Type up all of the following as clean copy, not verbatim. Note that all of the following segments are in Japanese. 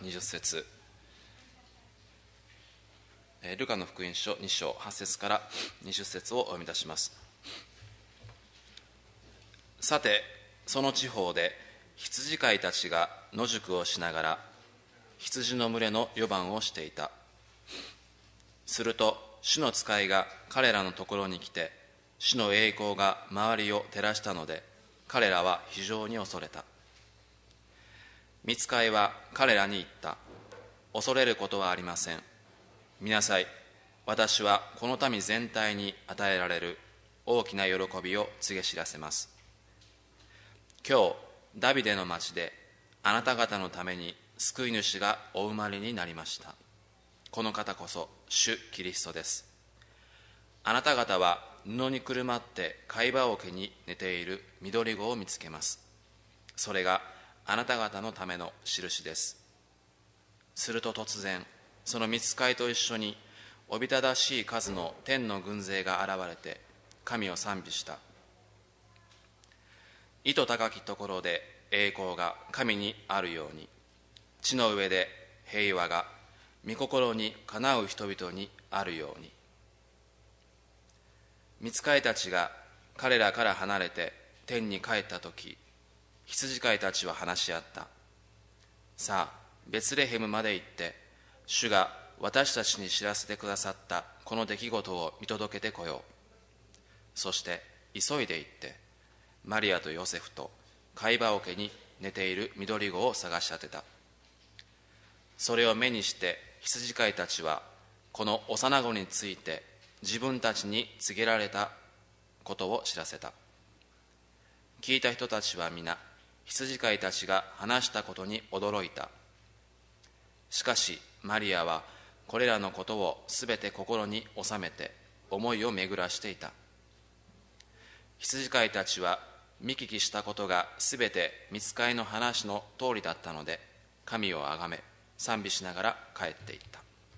20節、ルカの福音書2章8節から20節をお読み出します。さて、その地方で羊飼いたちが野宿をしながら羊の群れの予番をしていた。すると主の使いが彼らのところに来て、主の栄光が周りを照らしたので、彼らは非常に恐れた。御使いは彼らに言った。恐れることはありません。見なさい、私はこの民全体に与えられる大きな喜びを告げ知らせます。今日ダビデの町であなた方のために救い主がお生まれになりました。この方こそ主キリストです。あなた方は布にくるまって貝羽桶に寝ている緑子を見つけます。それがあなた方のための印です。すると突然、その御使いと一緒におびただしい数の天の軍勢が現れて神を賛美した。意図高きところで栄光が神にあるように、地の上で平和が御心にかなう人々にあるように。御使いたちが彼らから離れて天に帰ったとき、羊飼いたちは話し合った。さあ、ベツレヘムまで行って、主が私たちに知らせてくださったこの出来事を見届けてこよう。そして急いで行って、マリアとヨセフと貝羽桶に寝ている緑子を探し当てた。それを目にして羊飼いたちはこの幼子について自分たちに告げられたことを知らせた。聞いた人たちは皆羊飼いたちが話したことに驚いた。しかしマリアはこれらのことをすべて心に収めて思いを巡らしていた。羊飼いたちは見聞きしたことがすべて御使いの話の通りだったので、神をあがめ賛美しながら帰っていった。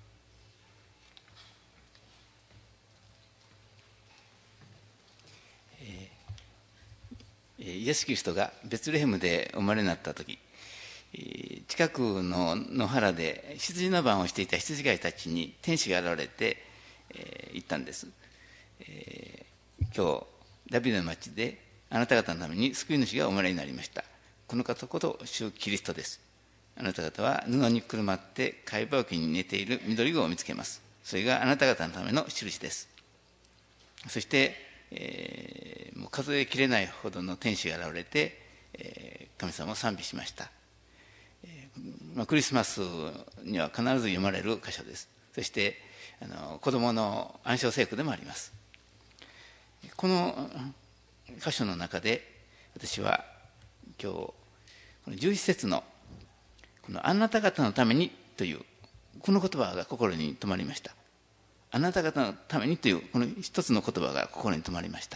イエス・キリストがベツレヘムでお生まれになった時、近くの野原で羊の番をしていた羊飼いたちに天使が現れて、言ったんです。今日ダビデの町であなた方のために救い主がお生まれになりました。この方こそ主キリストです。あなた方は布にくるまって貝羽桶に寝ている緑子を見つけます。それがあなた方のための印です。そして、もう数えきれないほどの天使が現れて、神様を賛美しました。クリスマスには必ず読まれる箇所です。そして子どもの暗唱聖句でもあります。この箇所の中で私は今日この11節のこのあなた方のためにというこの言葉が心に留まりました。あなた方のためにというこの一つの言葉が心に留まりました。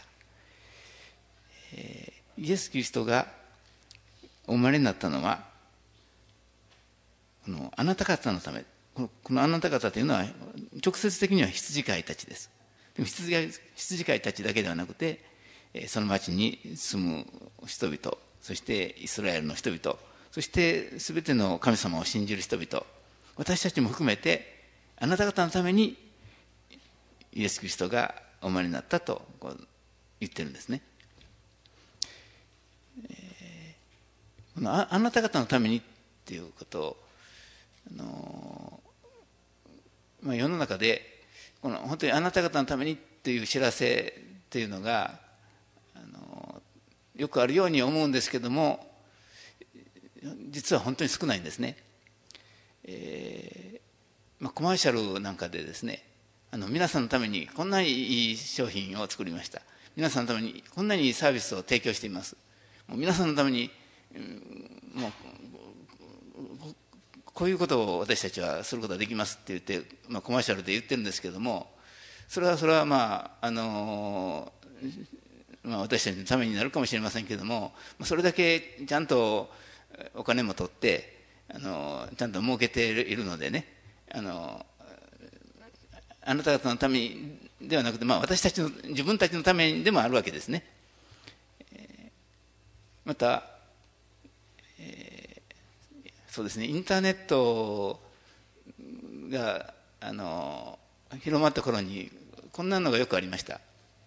イエス・キリストがお生まれになったのはこのあなた方のため、このあなた方というのは直接的には羊飼いたちです。でも羊飼いたちだけではなくて、その町に住む人々、そしてイスラエルの人々、そして全ての神様を信じる人々、私たちも含めてあなた方のためにイエス・キリストがお生まれになったと言ってるんですね。このあなた方のためにっていうことを世の中でこの本当にあなた方のためにっていう知らせというのがよくあるように思うんですけども、実は本当に少ないんですね。コマーシャルなんかでですね、皆さんのためにこんなにいい商品を作りました、皆さんのためにこんなにいいサービスを提供しています、もう皆さんのために、もうこういうことを私たちはすることができますって言って、コマーシャルで言ってるんですけども、それは私たちのためになるかもしれませんけども、それだけちゃんとお金も取ってちゃんと儲けているのでね、あなた方のためにではなくて、私たちの自分たちのためにでもあるわけですね。 そうですね、インターネットが広まった頃にこんなのがよくありました。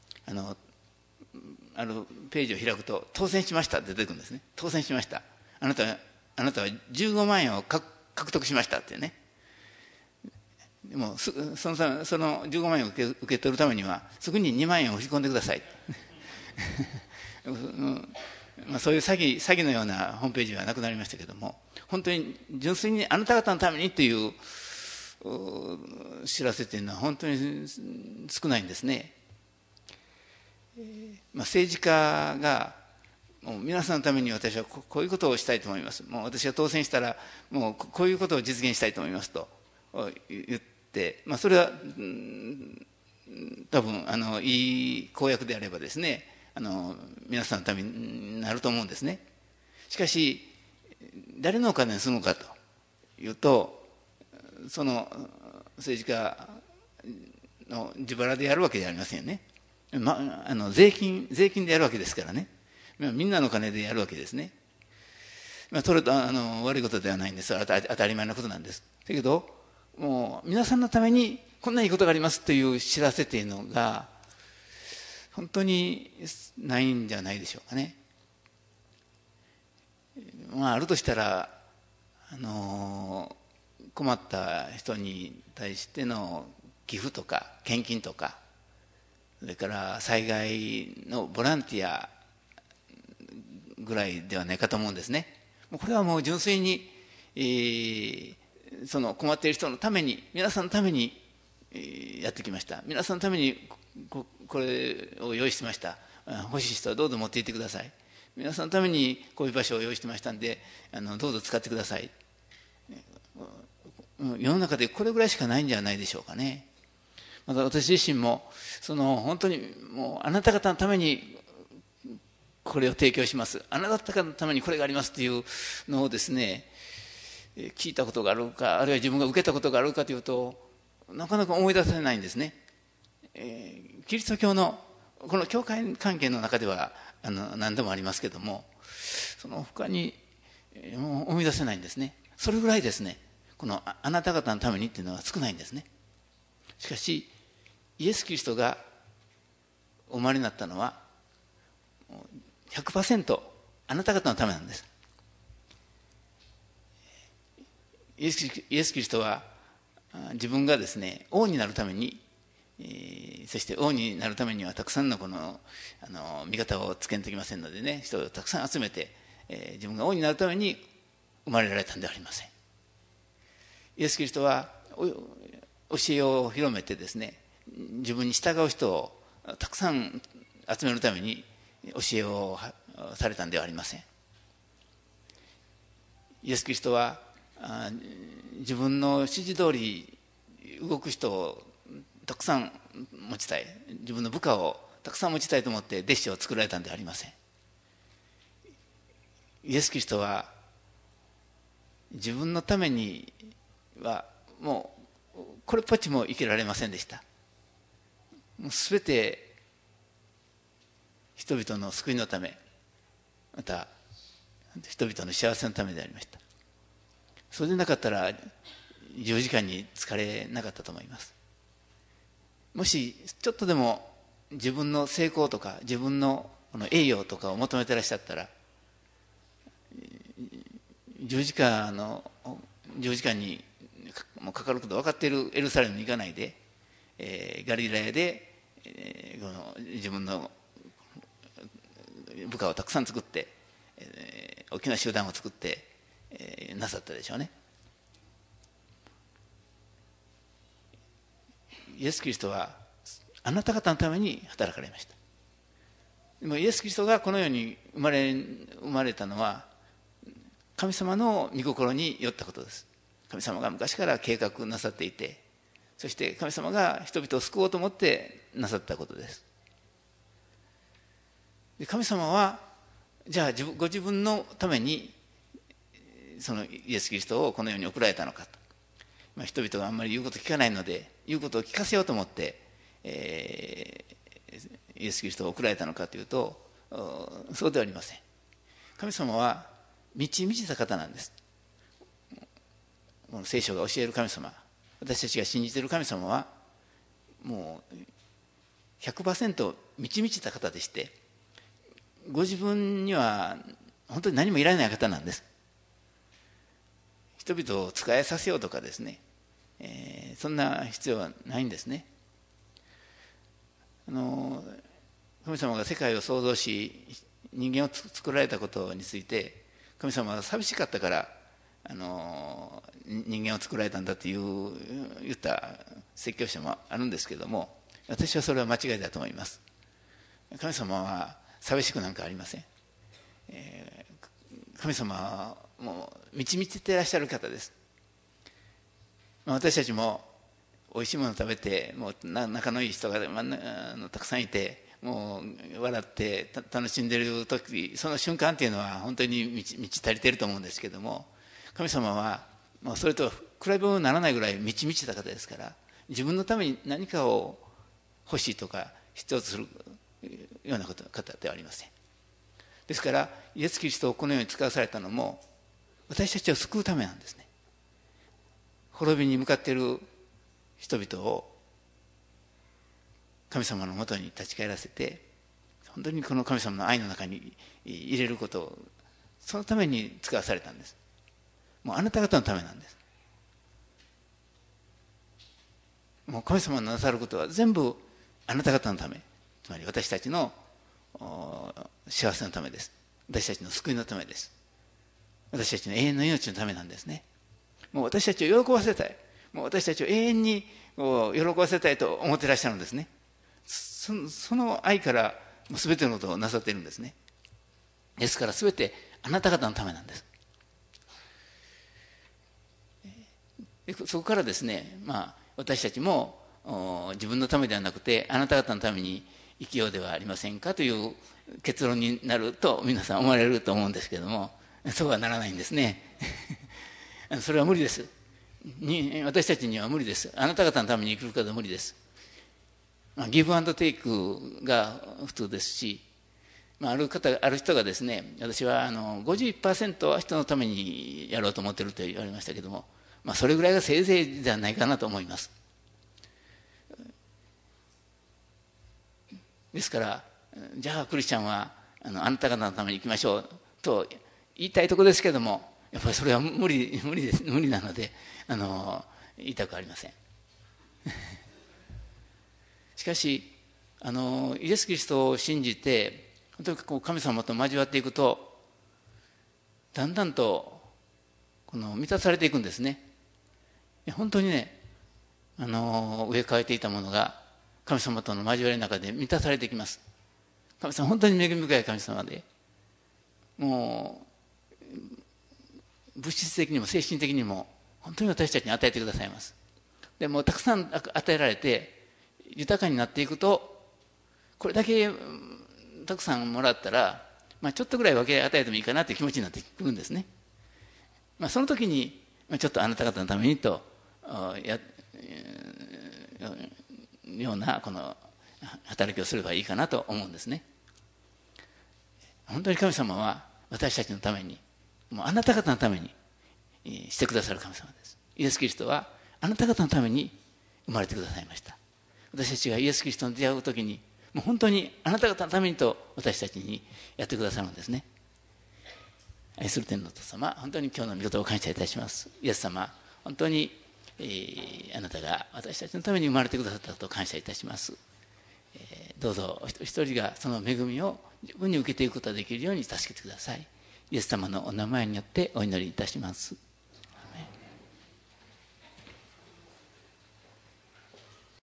あるページを開くと当選しましたって出てくるんですね。当選しました、あなたは15万円を獲得しましたってね。でもその15万円を受け取るためにはすぐに2万円を振り込んでくださいそういう詐欺のようなホームページはなくなりましたけども、本当に純粋にあなた方のためにという知らせというのは本当に少ないんですね。政治家がもう皆さんのために私はこういうことをしたいと思います、もう私が当選したらもうこういうことを実現したいと思いますと言って、それは多分いい公約であればですね、皆さんのためになると思うんですね。しかし誰のお金にするのかというと、その政治家の自腹でやるわけではありませんよね。税金でやるわけですからね、みんなのお金でやるわけですね。それと悪いことではないんです。当たり前のことなんです。だけどもう皆さんのためにこんないいことがありますという知らせというのが本当にないんじゃないでしょうかね。あるとしたら困った人に対しての寄付とか献金とか、それから災害のボランティアぐらいではないかと思うんですね。これはもう純粋に、その困っている人のために、皆さんのために、やってきました。皆さんのためにこれを用意してました。欲しい人はどうぞ持っていってください。皆さんのためにこういう場所を用意してましたんでどうぞ使ってください。世の中でこれぐらいしかないんじゃないでしょうかね。また私自身も本当にもうあなた方のためにこれを提供します、あなた方のためにこれがありますというのをですね、聞いたことがあるか、あるいは自分が受けたことがあるかというとなかなか思い出せないんですね。キリスト教のこの教会関係の中では何でもありますけども、その他に思い出せないんですね。それぐらいですね、このあなた方のためにっていうのは少ないんですね。しかしイエス・キリストがお生まれになったのは 100% あなた方のためなんです。イエス・キリストは自分がですね王になるために、そして王になるためにはたくさんの味方をつけんときませんのでね、人をたくさん集めて、自分が王になるために生まれられたんではありません。イエス・キリストは教えを広めてですね、自分に従う人をたくさん集めるために教えをされたんではありません。イエス・キリストは自分の指示通り動く人をたくさん持ちたい、自分の部下をたくさん持ちたいと思って弟子を作られたんではありません。イエス・キリストは自分のためにはもうこれっぽっちも生きられませんでした。もう全て人々の救いのため、また人々の幸せのためでありました。それでなかったら十字架に疲れなかったと思います。もしちょっとでも自分の成功とか自分の栄誉とかを求めてらっしゃったら、十字架にもうかかること分かっているエルサレムに行かないで、ガリラヤで、自分の部下をたくさん作って、大きな集団を作って、なさったでしょうね。イエス・キリストはあなた方のために働かれました。でもイエス・キリストがこの世に生まれたのは神様の御心によったことです。神様が昔から計画なさっていて、そして神様が人々を救おうと思ってなさったことです。で神様はじゃあご自分のためにそのイエス・キリストをこの世に送られたのかと、人々があんまり言うこと聞かないので言うことを聞かせようと思って、イエス・キリストを送られたのかというとそうではありません。神様は満ち満ちた方なんです。 この聖書が教える神様、私たちが信じている神様はもう 100% 満ち満ちた方でして、ご自分には本当に何もいられない方なんです。人々を仕えさせようとかですね、そんな必要はないんですね。神様が世界を創造し人間を作られたことについて、神様が寂しかったから人間を作られたんだと言った説教者もあるんですけども、私はそれは間違いだと思います。神様は寂しくなんかありません。神様はもう満ち満ちていらっしゃる方です。私たちもおいしいものを食べて、もう仲のいい人がたくさんいて、もう笑って楽しんでいる時、その瞬間っていうのは本当に満ち足りていると思うんですけども、神様はもうそれと比べ物にならないぐらい満ち満ちた方ですから、自分のために何かを欲しいとか必要とするような方ではありません。ですからイエス・キリストをこのように使わされたのも私たちを救うためなんですね。滅びに向かっている人々を神様のもとに立ち返らせて、本当にこの神様の愛の中に入れることを、そのために使わされたんです。もうあなた方のためなんです。もう神様のなさることは全部あなた方のため、つまり私たちの幸せのためです。私たちの救いのためです。私たちの永遠の命のためなんですね。もう私たちを喜ばせたい、もう私たちを永遠に喜ばせたいと思っていらっしゃるんですね。その愛から全てのことをなさっているんですね。ですから全てあなた方のためなんです。そこからですね、私たちも自分のためではなくてあなた方のために生きようではありませんかという結論になると皆さん思われると思うんですけれども、そうはならないんですね。それは無理です。私たちには無理です。あなた方のために生きることは無理です。ギブアンドテイクが普通ですし、ある人がですね、私は51% は人のためにやろうと思っていると言われましたけども、それぐらいがせいぜいではないかなと思います。ですからじゃあクリスチャンはあなた方のために生きましょうと言いたいところですけれども、やっぱりそれは無理なので言いたくありません。しかしイエス・キリストを信じて本当に神様と交わっていくと、だんだんと満たされていくんですね。本当にね、植え替えていたものが神様との交わりの中で満たされていきます。神様本当に恵み深い神様で、もう物質的にも精神的にも本当に私たちに与えてくださいます。でもたくさん与えられて豊かになっていくと、これだけたくさんもらったら、ちょっとぐらい分け与えてもいいかなという気持ちになってくるんですね。その時にちょっとあなた方のためにとようなこの働きをすればいいかなと思うんですね。本当に神様は私たちのために、もうあなた方のためにしてくださる神様です。イエス・キリストはあなた方のために生まれてくださいました。私たちがイエス・キリストに出会う時に、もう本当にあなた方のためにと私たちにやってくださるんですね。愛する天のお父様、本当に今日の御言葉を感謝いたします。イエス様、本当に、あなたが私たちのために生まれてくださったことを感謝いたします。どうぞ一人一人がその恵みを十分に受けていくことができるように助けてください。イエス様のお名前によってお祈りいたします。